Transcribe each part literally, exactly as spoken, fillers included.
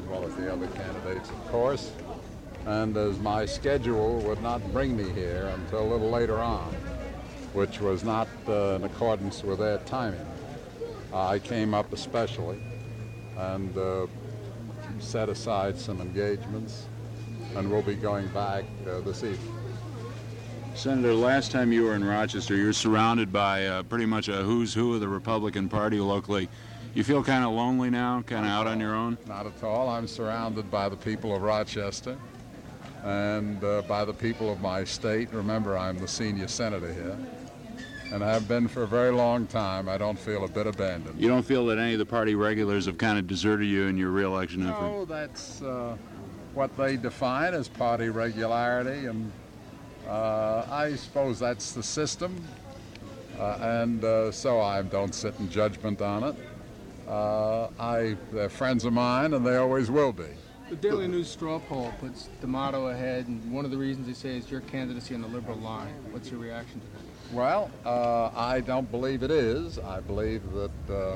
as well as the other candidates, of course. And as my schedule would not bring me here until a little later on, which was not uh, in accordance with their timing, uh, I came up especially and uh, set aside some engagements, and we'll be going back uh, this evening. Senator, last time you were in Rochester, you're surrounded by uh, pretty much a who's who of the Republican Party locally. You feel kind of lonely now, kind of out on your own? Not at all. I'm surrounded by the people of Rochester and uh, by the people of my state. Remember, I'm the senior senator here and have been for a very long time. I don't feel a bit abandoned. You don't feel that any of the party regulars have kind of deserted you in your re-election effort? No, that's uh, what they define as party regularity, and Uh, I suppose that's the system, uh, and uh, so I don't sit in judgment on it. Uh, I, they're friends of mine, and they always will be. The Daily News straw poll puts D'Amato ahead, and one of the reasons they say is your candidacy on the liberal line. What's your reaction to that? Well, uh, I don't believe it is. I believe that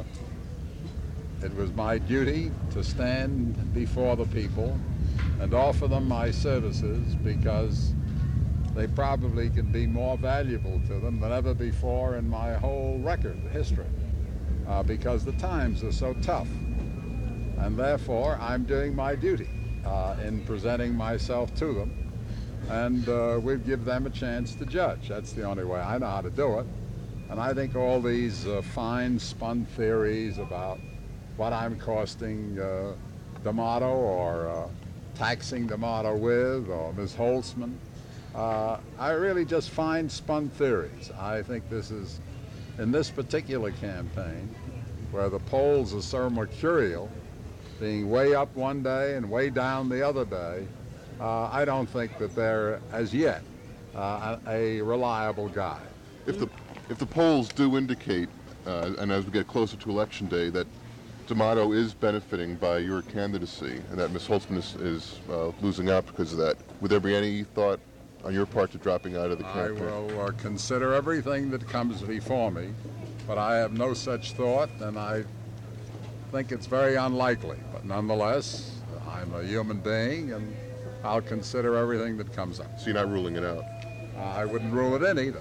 uh, it was my duty to stand before the people and offer them my services because they probably can be more valuable to them than ever before in my whole record history, uh, because the times are so tough. And therefore, I'm doing my duty uh, in presenting myself to them, and uh, we'll give them a chance to judge. That's the only way I know how to do it. And I think all these uh, fine spun theories about what I'm costing uh, D'Amato or uh, taxing D'Amato with, or Miz Holtzman, Uh, I really just find spun theories. I think this is, in this particular campaign, where the polls are so mercurial, being way up one day and way down the other day, uh, I don't think that they're, as yet, uh, a, a reliable guide. If the, if the polls do indicate, uh, and as we get closer to Election Day, that D'Amato is benefiting by your candidacy and that Miz Holtzman is, is uh, losing out because of that, would there be any thought on your part to dropping out of the campaign? I will uh, consider everything that comes before me, but I have no such thought, and I think it's very unlikely. But nonetheless, I'm a human being, and I'll consider everything that comes up. So you're not ruling it out? Uh, I wouldn't rule it in either.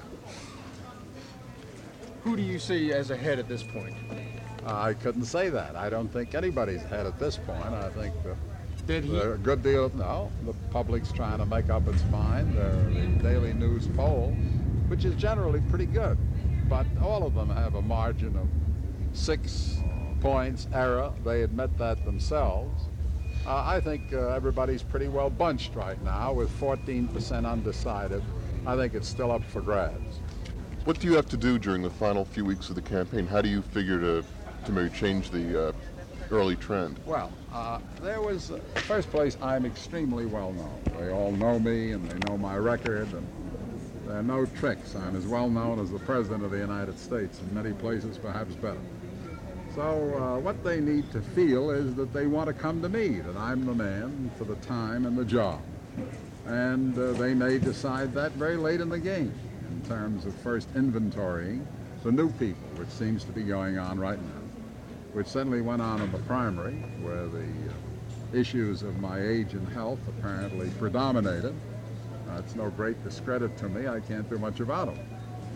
Who do you see as ahead at this point? Uh, I couldn't say that. I don't think anybody's ahead at this point. I think the Did he? A good deal. No, the public's trying to make up its mind. They're the Daily News poll, which is generally pretty good, but all of them have a margin of six points error. They admit that themselves. Uh, I think uh, everybody's pretty well bunched right now with fourteen percent undecided. I think it's still up for grabs. What do you have to do during the final few weeks of the campaign? How do you figure to, to maybe change the uh, early trend? Well, uh, there was, uh, first place, I'm extremely well known. They all know me and they know my record, and there are no tricks. I'm as well known as the President of the United States, in many places perhaps better. So uh, what they need to feel is that they want to come to me, that I'm the man for the time and the job. And uh, they may decide that very late in the game, in terms of first inventorying the new people, which seems to be going on right now, which certainly went on in the primary, where the uh, issues of my age and health apparently predominated. Uh, it's no great discredit to me. I can't do much about them.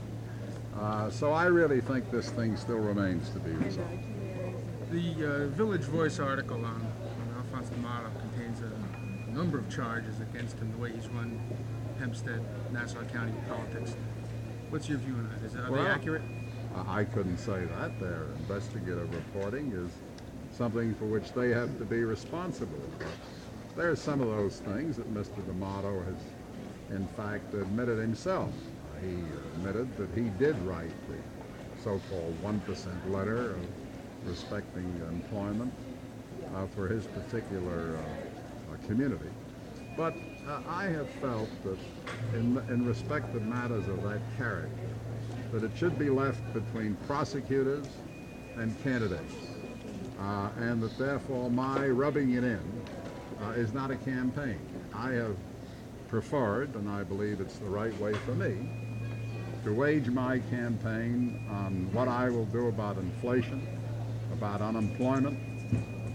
Uh, so I really think this thing still remains to be resolved. The uh, Village Voice article on, on Alphonse D'Amato contains a number of charges against him, the way he's run Hempstead, Nassau County politics. What's your view on that? Is, are well, they accurate? I couldn't say that. Their investigative reporting is something for which they have to be responsible. But there are some of those things that Mister D'Amato has, in fact, admitted himself. He admitted that he did write the so-called one percent letter of respecting employment uh, for his particular uh, uh, community. But uh, I have felt that in, in respect of matters of that character, that it should be left between prosecutors and candidates, uh, and that therefore my rubbing it in uh, is not a campaign. I have preferred, and I believe it's the right way for me, to wage my campaign on what I will do about inflation, about unemployment,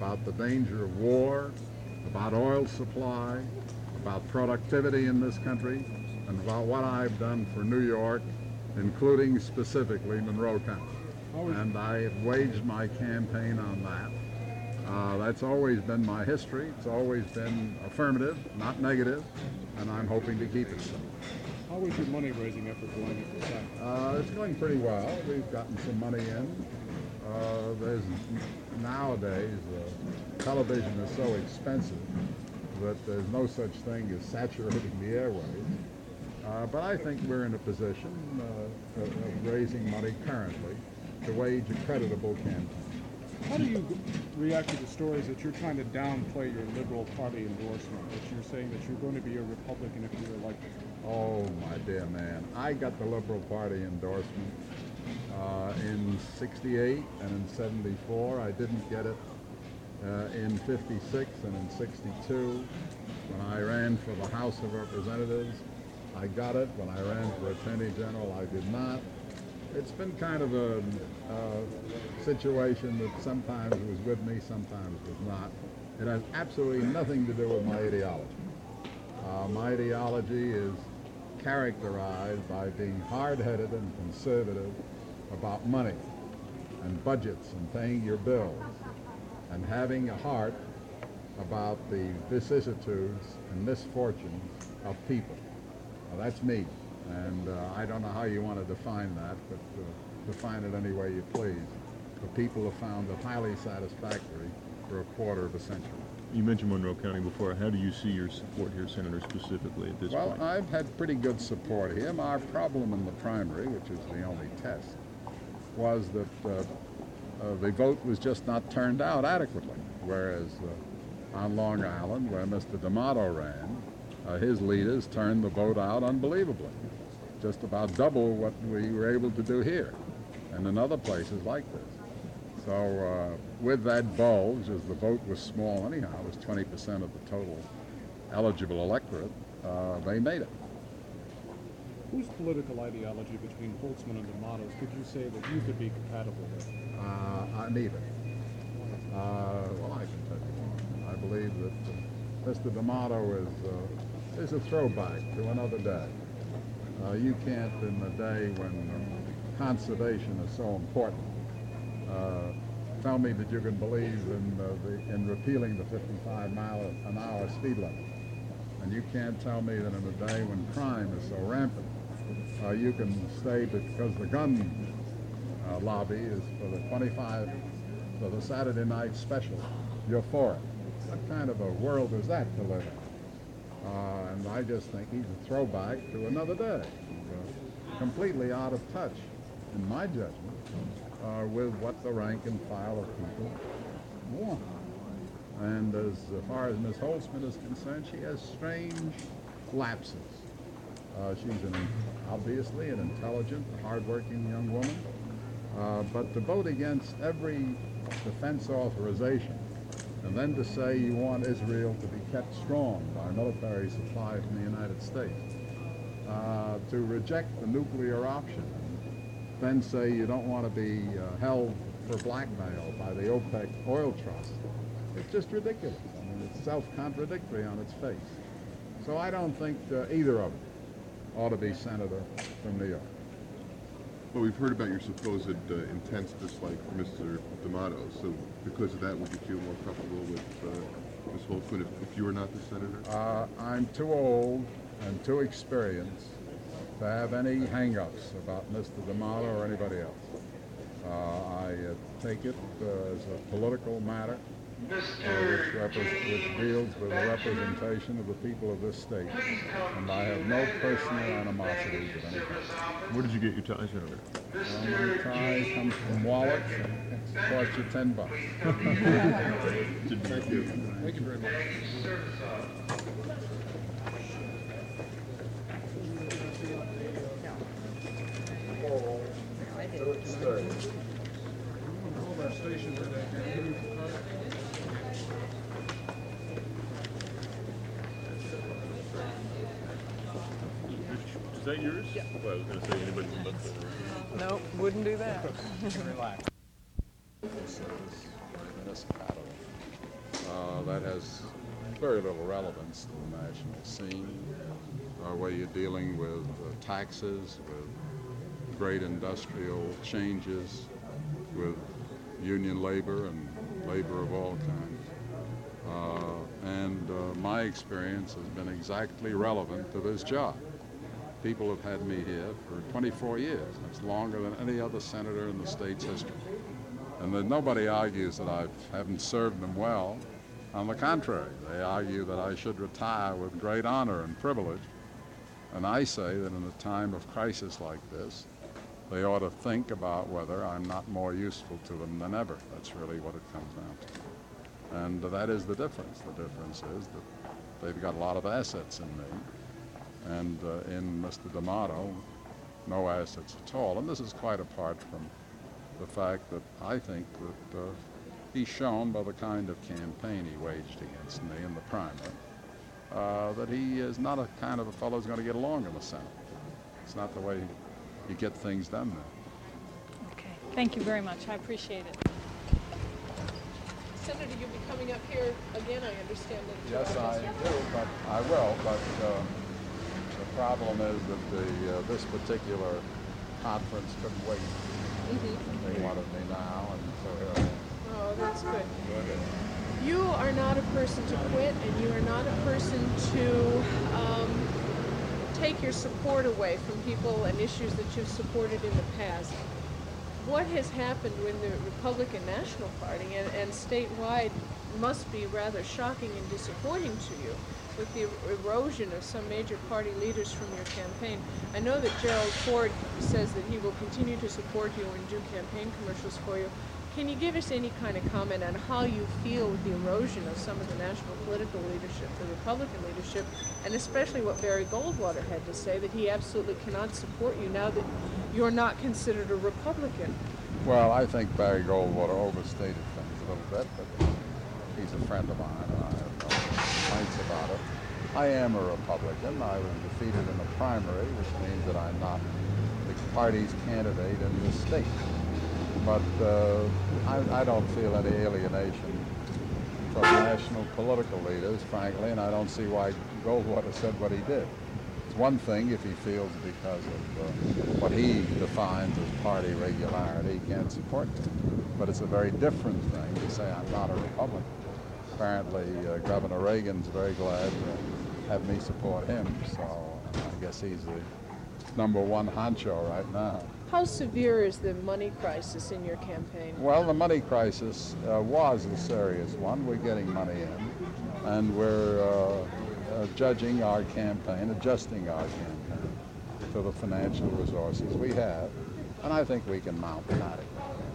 about the danger of war, about oil supply, about productivity in this country, and about what I've done for New York, including specifically Monroe County. And I have waged my campaign on that. Uh, that's always been my history. It's always been affirmative, not negative, and I'm hoping to keep it so. How was your money-raising effort going at this time? Uh, it's going pretty well. We've gotten some money in. Uh, there's nowadays uh, television is so expensive that there's no such thing as saturating the airwaves. Uh, but I think we're in a position uh, of, of raising money currently to wage a creditable campaign. How do you react to the stories that you're trying to downplay your Liberal Party endorsement, that you're saying that you're going to be a Republican if you're elected? Oh, my dear man, I got the Liberal Party endorsement uh, in sixty-eight and in seventy-four. I didn't get it uh, in fifty-six and in sixty-two. When I ran for the House of Representatives, I got it. When I ran for Attorney General, I did not. It's been kind of a uh, situation that sometimes was with me, sometimes was not. It has absolutely nothing to do with my ideology. Uh, my ideology is characterized by being hard-headed and conservative about money and budgets and paying your bills and having a heart about the vicissitudes and misfortunes of people. Now, that's me. And uh, I don't know how you want to define that, but uh, define it any way you please. But people have found it highly satisfactory for a quarter of a century. You mentioned Monroe County before. How do you see your support here, Senator, specifically at this well, point? Well, I've had pretty good support here. Our problem in the primary, which is the only test, was that uh, uh, the vote was just not turned out adequately, whereas uh, on Long Island, where Mister D'Amato ran, uh, his leaders turned the vote out unbelievably. Just about double what we were able to do here and in other places like this. So uh, with that bulge, as the vote was small anyhow, it was twenty percent of the total eligible electorate, uh, they made it. Whose political ideology between Holtzman and D'Amato could you say that you could be compatible with? Uh, uh, neither. Uh, well, I can tell you. I believe that uh, Mister D'Amato is, uh, is a throwback to another day. Uh, you can't, in the day when uh, conservation is so important, uh, tell me that you can believe in, uh, the, in repealing the fifty-five mile an hour speed limit. And you can't tell me that in a day when crime is so rampant, uh, you can say that because the gun uh, lobby is for the twenty-five, for the Saturday night special, you're for it. What kind of a world is that to live in? Uh, and I just think he's a throwback to another day, uh, completely out of touch, in my judgment, uh, with what the rank and file of people want. And as far as Miz Holtzman is concerned, she has strange lapses. Uh, she's an, obviously an intelligent, hardworking young woman, uh, but to vote against every defense authorization and then to say you want Israel to be kept strong by military supply from the United States, uh, to reject the nuclear option, then say you don't want to be uh, held for blackmail by the OPEC oil trust. It's just ridiculous. I mean, it's self-contradictory on its face. So I don't think uh, either of them ought to be senator from New York. Well, we've heard about your supposed uh, intense dislike for Mister D'Amato. So because of that, would you feel more comfortable with uh, Miz Holtzman if, if you were not the senator? Uh, I'm too old and too experienced to have any hang-ups about Mister D'Amato or anybody else. Uh, I uh, take it uh, as a political matter, uh, which, repre- which deals with the representation of the people of this state. And I have no personal animosity with any kind. Where did you get your ties, Senator? Well, my tie comes from Wallace. It cost you ten bucks. Thank you. Thank you very much. All of our stations are there. Is that yours? Yeah. Well, I was going to say anybody would look for it. Nope, wouldn't do that. This is municipality. that has very little relevance to the national scene, uh, where you're dealing with uh, taxes, with great industrial changes, with union labor and labor of all kinds. Uh, and uh, my experience has been exactly relevant to this job. People have had me here for twenty-four years. That's longer than any other senator in the state's history. And that nobody argues that I haven't served them well. On the contrary, they argue that I should retire with great honor and privilege. And I say that in a time of crisis like this, they ought to think about whether I'm not more useful to them than ever. That's really what it comes down to. And that is the difference. The difference is that they've got a lot of assets in me. And uh, in Mister D'Amato, no assets at all. And this is quite apart from the fact that I think that uh, he's shown by the kind of campaign he waged against me in the primary, uh, that he is not a kind of a fellow who's going to get along in the Senate. It's not the way you get things done there. Okay, thank you very much. I appreciate it. Senator, you'll be coming up here again, I understand. That Yes, I do, but I will, but uh, the problem is that the uh, this particular conference couldn't wait. Mm-hmm. They wanted me now, and so here Oh, that's good. I am. You are not a person to quit, and you are not a person to um, take your support away from people and issues that you've supported in the past. What has happened when the Republican National Party and, and statewide must be rather shocking and disappointing to you with the erosion of some major party leaders from your campaign. I know that Gerald Ford says that he will continue to support you and do campaign commercials for you. Can you give us any kind of comment on how you feel with the erosion of some of the national political leadership, the Republican leadership, and especially what Barry Goldwater had to say, that he absolutely cannot support you now that you're not considered a Republican? Well, I think Barry Goldwater overstated things a little bit, but he's a friend of mine, and I have no complaints about it. I am a Republican. I was defeated in the primary, which means that I'm not the party's candidate in this state. But uh, I, I don't feel any alienation from national political leaders, frankly, and I don't see why Goldwater said what he did. It's one thing if he feels because of uh, what he defines as party regularity, he can't support me. But it's a very different thing to say I'm not a Republican. Apparently, uh, Governor Reagan's very glad to have me support him, so I guess he's the number one honcho right now. How severe is the money crisis in your campaign? Well, the money crisis uh, was a serious one. We're getting money in, and we're uh, uh, judging our campaign, adjusting our campaign to the financial resources we have, and I think we can mount an adequate.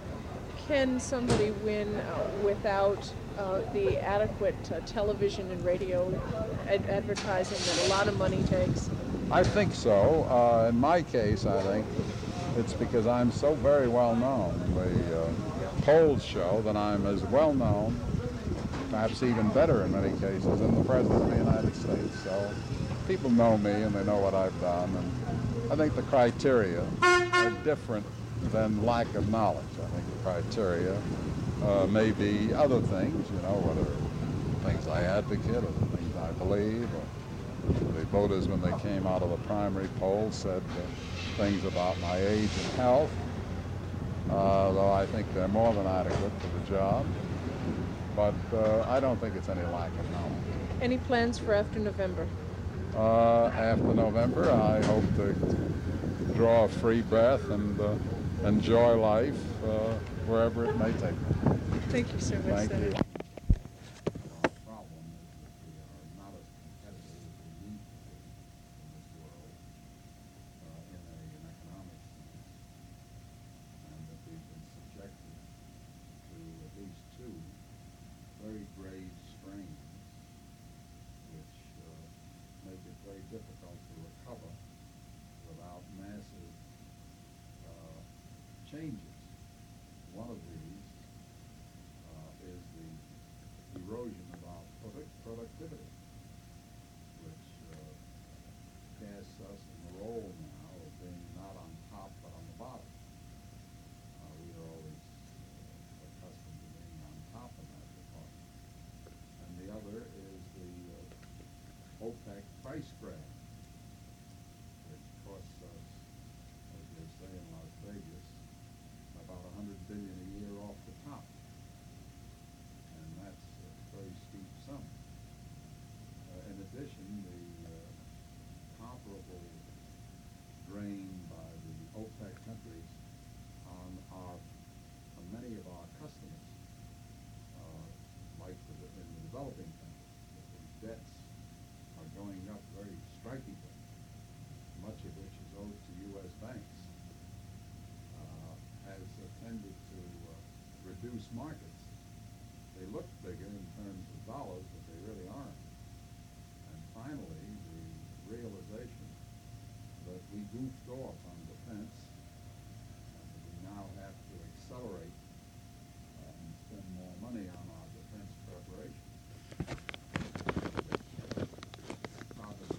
Can somebody win uh, without uh, the adequate uh, television and radio ad- advertising that a lot of money takes? I think so. Uh, in my case, I think it's because I'm so very well known. The uh, polls show that I'm as well known, perhaps even better in many cases, than the President of the United States. So people know me and they know what I've done. And I think the criteria are different than lack of knowledge. I think the criteria uh, may be other things, you know, whether things I advocate or the things I believe. Or the voters, when they came out of the primary poll, said uh, things about my age and health, uh, though I think they're more than adequate for the job. But uh, I don't think it's any lack of knowledge. Any plans for after November? Uh, after November, I hope to draw a free breath and uh, enjoy life uh, wherever it may take me. Thank you so much, Thank Senator. you. Very grave strains, which uh, make it very difficult to recover without massive uh, changes. One of these uh, is the erosion of our product productivity, which uh, casts us in the role now of being not on top but on the bottom. Uh, we are always uh, accustomed to being on top of that department. And the OPEC price grab, which costs us, as they say in Las Vegas, about a hundred billion a year off the top, and that's a very steep sum. Uh, in addition, the uh, comparable drain by the OPEC countries on our on many of our customers, uh, like the, in the developing countries, the debts are going up very strikingly, much of which is owed to U S banks, uh, has uh, tended to uh, reduce markets. They look bigger in terms of dollars, but they really aren't. And finally, the realization that we goofed off on defense, and we now have to accelerate uh, and spend more money on our defense preparation. Probably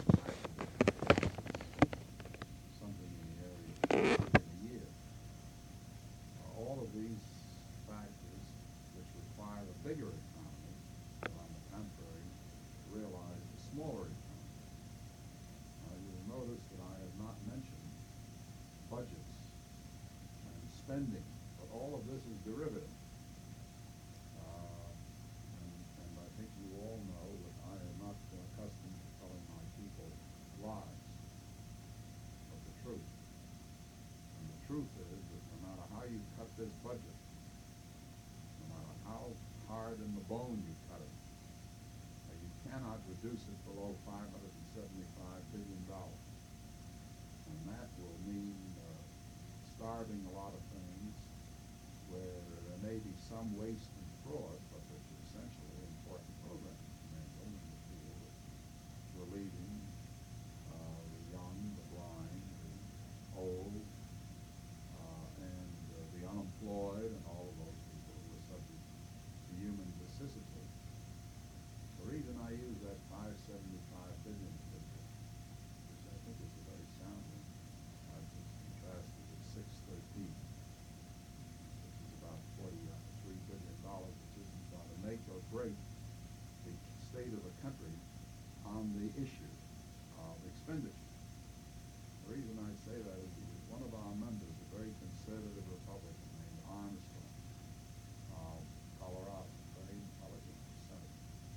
something in the area of two billion a year. Uh, all of these factors, which require a bigger economy, but on the contrary, realize a smaller economy. Uh, you'll notice that I have not mentioned budgets and spending, but all of this is derivative. Uh, and, and I think you all know that I am not accustomed to telling my people lies, but the truth. And the truth is that no matter how you cut this budget, no matter how hard in the bone you cut it, uh, you cannot reduce it below five hundred seventy-five billion dollars. And that will mean uh, starving a lot of things where there may be some waste and fraud, but which are essentially important programs. Mainly in the field of relieving uh, the young, the blind, the old, uh, and uh, the unemployed, and all of those people who are subject to human vicissitude. The reason I use that five seventy-five billion figure, which I think is a very sound one, I've just contrasted with six thirteen, which is about forty-three billion dollars, which isn't going to make or break the state of the country on the issue of expenditure. The reason I say that is because one of our members, a very conservative Republican named Armstrong of Colorado, very intelligent senator,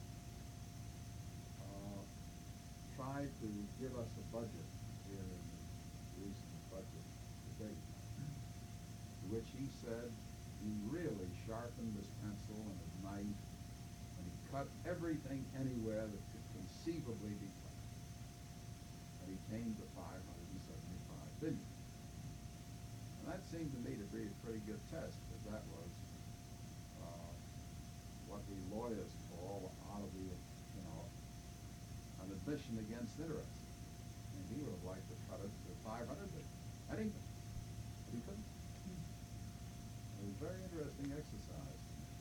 uh, tried to give us a budget here in the recent budget debate, to which he said he really sharpened his pencil and his knife, and he cut everything anywhere that could conceivably be cut. And he came to five hundred seventy-five billion dollars. And that seemed to me to be a pretty good test, because that was uh, what we lawyers call out of the, you know, an admission against interest. And he would have liked to cut it to five hundred billion dollars, anything. But he couldn't. It was a very interesting exercise.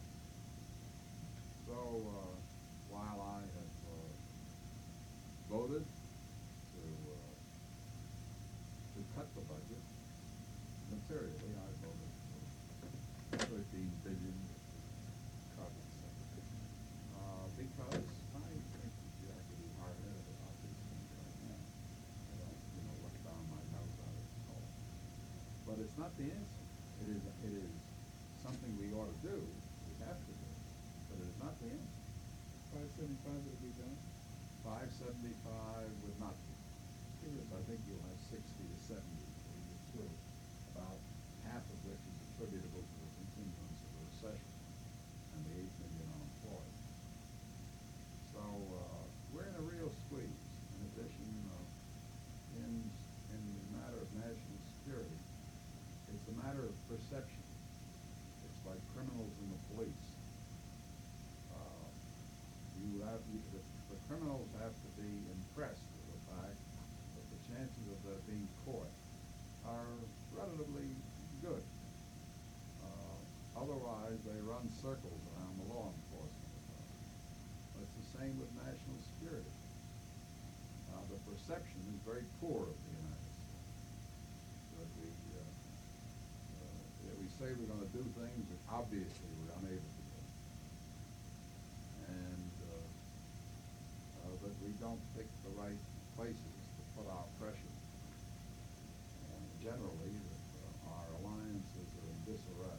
So uh, while I have uh, voted to uh, to cut the budget, materially I voted for thirteen billion dollars cut, uh, because I think that you have to be hard-headed about these things right now. I don't, you know, look down my nose at it at all. But it's not the answer. It is, it is something we ought to do. We have to do. But it is not the answer. Five seventy-five would be done? Five seventy-five would not be. Because I think you'll have sixty to seventy before you get through, about half of which is attributable to the continuance of the recession and the eight million unemployed. So uh, we're in a real squeeze. In addition, uh, in in the matter of national security, it's a matter of perception. It's like criminals and the police. Uh, you have you, the, the criminals have to be impressed with the fact that the chances of their being caught are relatively good. Uh, otherwise, they run circles around the law enforcement authority. But it's the same with national security. Uh, the perception is very poor of the United States. That we, uh, uh, that we say we're going to do things that obviously we're unable to do. And uh, uh, that we don't pick the right places to put our pressure. And generally, uh, our alliances are in disarray.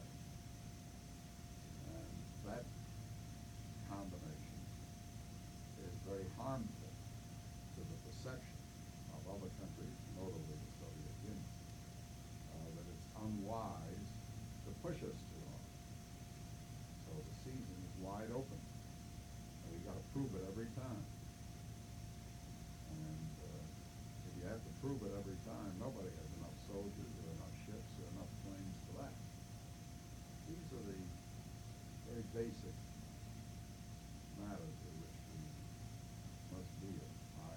And that combination is very harmful to the perception of other countries, notably the Soviet Union, uh, that it's unwise to push us too hard. So the season is wide open, and we've got to prove it every time. And uh, if you have to prove it every time, nobody has enough soldiers or enough ships or enough planes for that. These are the very basic matters with which we must deal. I,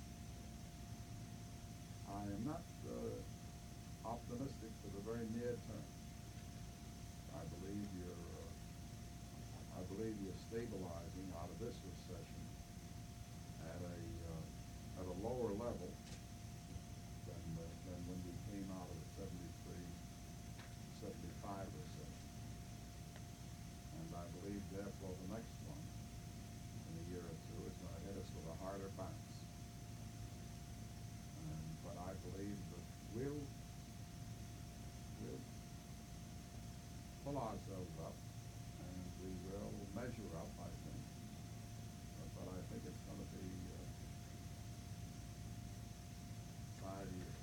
I am not uh, optimistic for the very near term. I believe you're, uh, I believe you're stabilizing out of this recession at a uh, at a lower level than uh, than when we came out of the seventy-three seventy-five recession. And I believe, therefore, the next one, in a year or two, is going to hit us with a harder bounce. And, but I believe that we'll, we'll pull ourselves up, and we will measure up, I think. But, but I think it's going to be uh, five years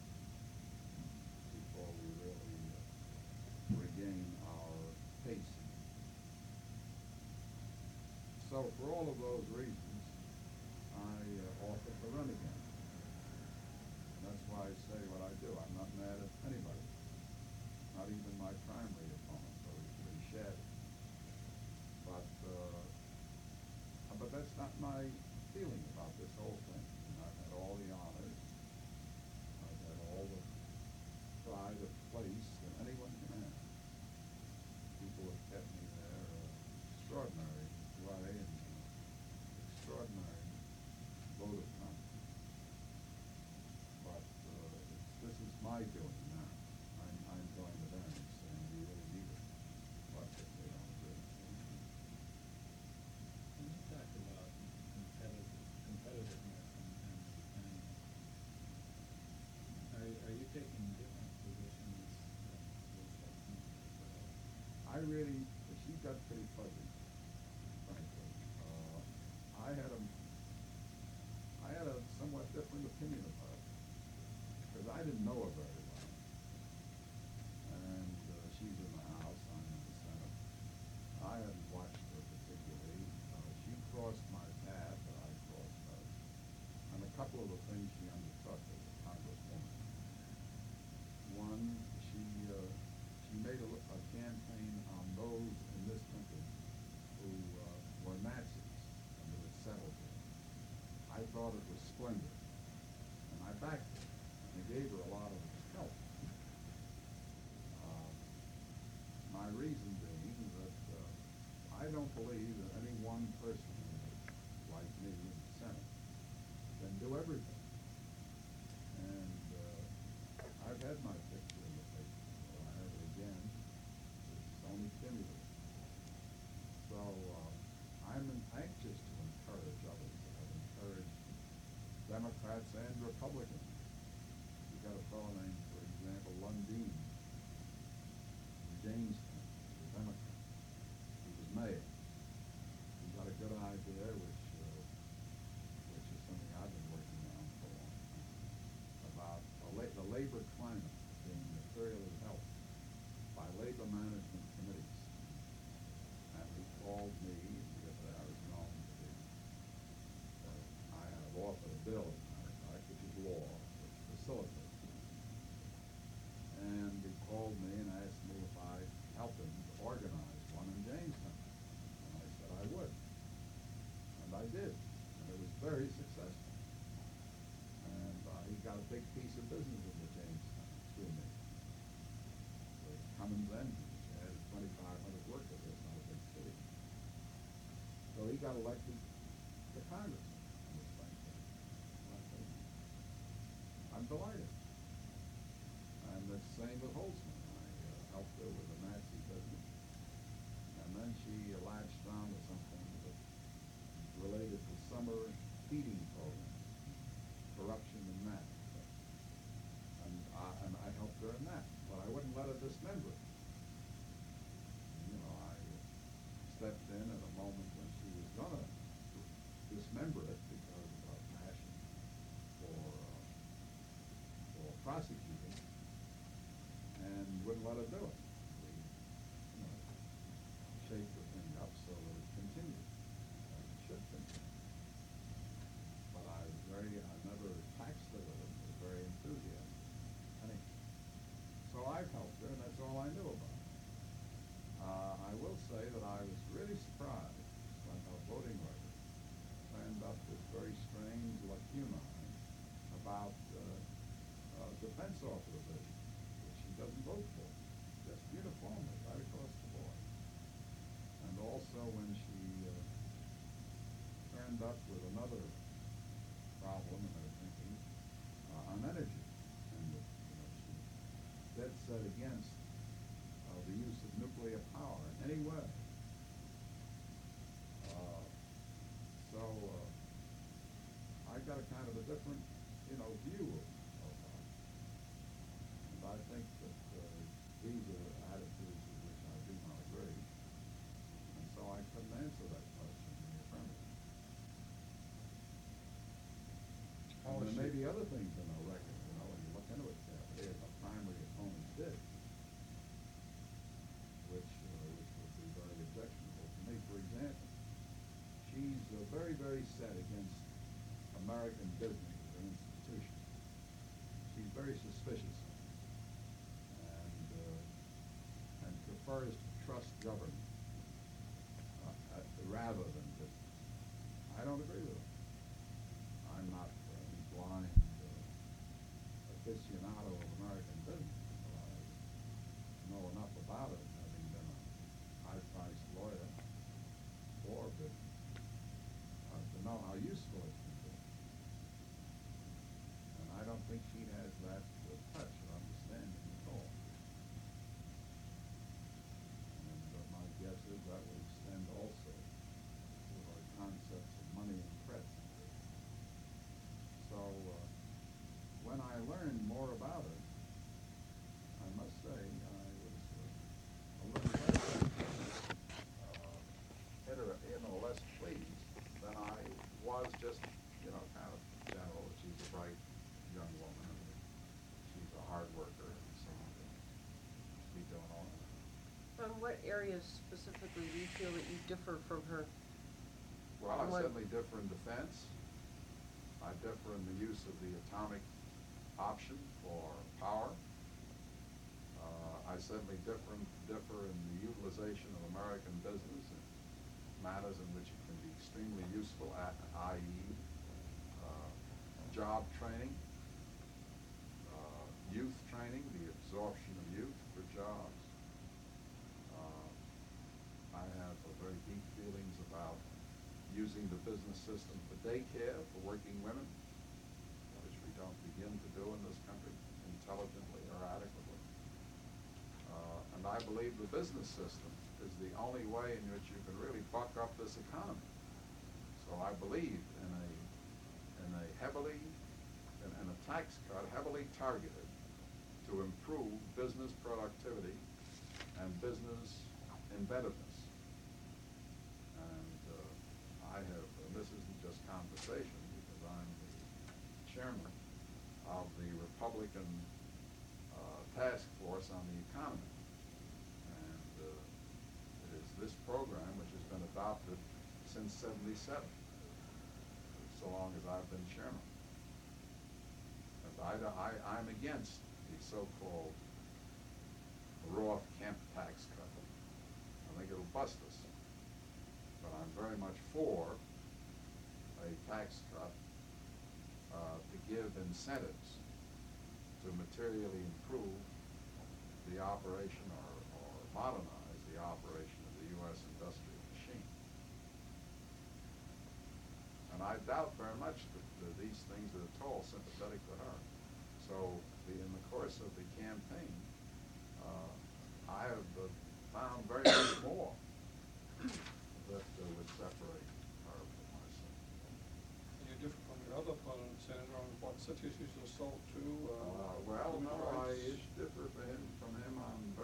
before we really uh, regain our pace. So for all of those reasons, I uh, offer to run again. And that's why I say what I do. I'm not mad at anybody, not even my primary opponent, though he's pretty shabby. But, uh, but that's not my feeling about this whole thing. And I've had all the honors. I've had all the pride of place that anyone can have. People have kept me there uh, extraordinary way and uh, extraordinary vote of confidence. But uh, this is my doing now. I'm, I'm going to them and saying we really need it. But if they don't agree. Can you talk about competitive, competitiveness and, and, and are, are you taking different positions than those I really, she got pretty fuzzy, frankly. Uh, I had a, I had a somewhat different opinion of her, because I didn't know her very well. And uh, she's in the House, I'm in the Senate. I hadn't watched her particularly. Uh, she crossed my path, but I crossed hers. And a couple of the things she undertook as a congresswoman. One, she uh, she made a, a campaign on those in this country who uh, were Nazis and who had settled here. I thought it was splendid, and I backed it, and gave her a lot of help. Uh, my reason being that uh, I don't believe that any one person like me in the Senate can do everything. And uh, I've had my picture in the paper, so I have it again. It's only stimulating. So uh, I'm anxious to encourage others. I've encouraged Democrats and Republicans. You've got a fellow named, for example, Lundeen in Jamestown, he's a Democrat. He was mayor. He's got a good idea, which uh, which is something I've been working on for a long time, about a la- the labor climate being materially helped by labor management committees. And he called me, because I was known to be, uh, I have offered a bill, as a matter of fact, which is law, which facilitates it. And he called me and asked me if I helped him to organize one in Jamestown. And I said I would. And I did. And it was very successful. And uh, he got a big piece of business in the Jamestown through me. The Cummins engine, which had twenty-five hundred workers, that's not a big city. So he got elected to Congress on this thing. I'm delighted. And the same with Holtzman. I uh, helped her with the Nazi business. And then she latched on to something that related to summer heating dismember it. You know, I stepped in at a moment when she was going to dismember it because of her passion for, uh, for prosecuting, and wouldn't let her do it. We, you know, shaped the thing up so that it continued, as it should continue. But I was very, I never taxed her with it, was very enthusiastic. Anyway, so I've helped her, and that's all I knew about it. Uh, I will say that I was really surprised when her voting record turned up this very strange lacunae about uh, uh, defense authorization, which she doesn't vote for, just uniformly, right across the board. And also when she uh, turned up with another problem in her thinking uh, on energy, and that, you know, she dead set against uh, the use of nuclear power in any way. Uh, so uh, I got a kind of a different, you know, view of, of that. And I think that uh, these are attitudes with which I do not agree. And so I couldn't answer that question in the affirmative. And there may be other things in the record, you know, when you look into it carefully, as the primary opponents did, which, uh, which would be very objectionable to me. For example, she's uh, very, very set against American business as an institution. She's very suspicious of it, and, uh, and prefers to trust government uh, uh, rather than business. I don't agree with her. I'm not uh, any blind uh, aficionado of American business, but I know enough about it, having been a high-priced lawyer for business, uh, to know how useful it can be. And I don't think she has that uh, touch or understanding at all. And uh, my guess is that will extend also to our concepts of money and credit. So uh, when I learned more about it, I must say I was uh, a little less, uh, inter- you know, less pleased than I was just, you know, kind of general. She's a bright young woman, and she's a hard worker, and so on. Be doing all that. On what areas specifically do you feel that you differ from her? Well, I What- certainly differ in defense. I differ in the use of the atomic option for power. Uh, I certainly differ, differ in the utilization of American business in matters in which it can be extremely useful, at, that is, uh, job training, uh, youth training, the absorption of youth for jobs. Uh, I have a very deep feelings about using the business system for daycare for working women, which we don't begin to do in this country intelligently or adequately. Uh, and I believe the business system is the only way in which you can really buck up this economy. So I believe in a in a heavily in, in a tax cut heavily targeted to improve business productivity and business inventiveness. And uh, I have, and this isn't just conversation because I'm the chairman of the Republican uh, task force on the economy. And uh, it is this program which has been adopted since seventy-seven, so long as I've been chairman. And I, I, I'm against the so-called Roth-Kemp tax cut. I think it'll bust us. But I'm very much for a tax cut uh, to give incentives to materially improve the operation or, or modernize the operation of the U S industrial machine. And I doubt very much that, that these things are at all sympathetic to her. So the, in the course of the campaign, uh, I have uh, found very much more that uh, would separate her from myself. You differ from your other opponent, Senator, on what such issues as assault to? Uh, Uh, well, no, I rights? differ from him, from him on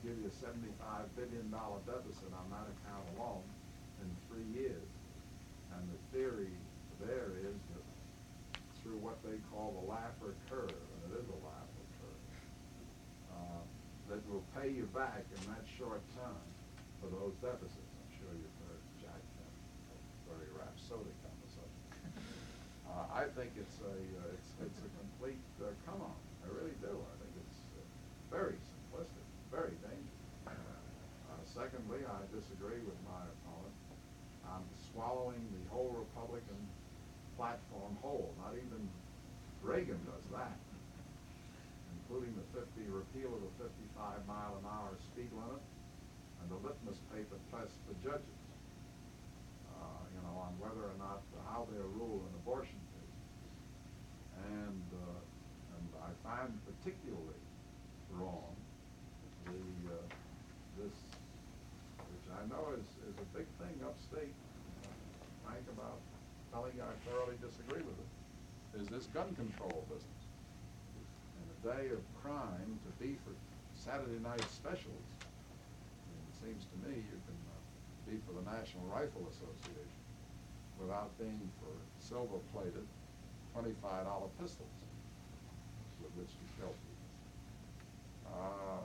give you a seventy-five billion dollar deficit on that account alone in three years. And the theory there is that through what they call the Laffer curve, and it is a Laffer curve, uh, that will pay you back in that short time for those deficits. I'm sure you've heard Jack have a very rhapsodic conversation. Uh, I think it's a uh, it's it's a complete uh, come on. I really do. I think it's uh, very simplistic, very dangerous. Uh, secondly, I disagree with my opponent on swallowing the whole Republican platform whole. Not even Reagan does that, including the fifty repeal of the fifty-five mile an hour speed limit and the litmus paper test for judges. Uh, you know, on whether or not uh, how they rule in abortion cases, and uh, and I find particularly wrong the uh, this, which I know is is a big thing upstate. Uh, Frank, about telling you I thoroughly disagree with it, is this gun control business. In a day of crime, to be for Saturday night specials, I mean, it seems to me you can uh, be for the National Rifle Association without being for silver-plated twenty-five dollar pistols with which to kill people. Uh,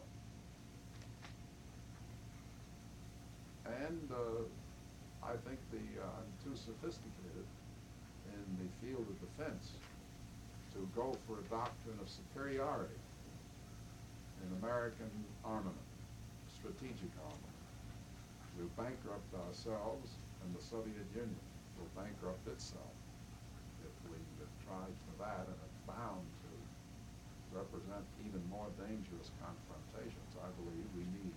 and uh, I think the uh, I'm too sophisticated in the field of defense to go for a doctrine of superiority in American armament, strategic armament. We'll bankrupt ourselves, and the Soviet Union will bankrupt itself if we uh, try for that, and it's bound to represent even more dangerous confrontations. I believe we need,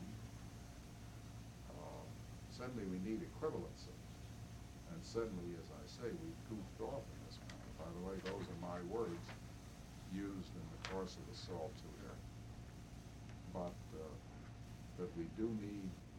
uh, certainly we need equivalency, and certainly, as I say, we've goofed off in this country. By the way, those are my words used in the course of the Salt two hearing. But uh, that we do need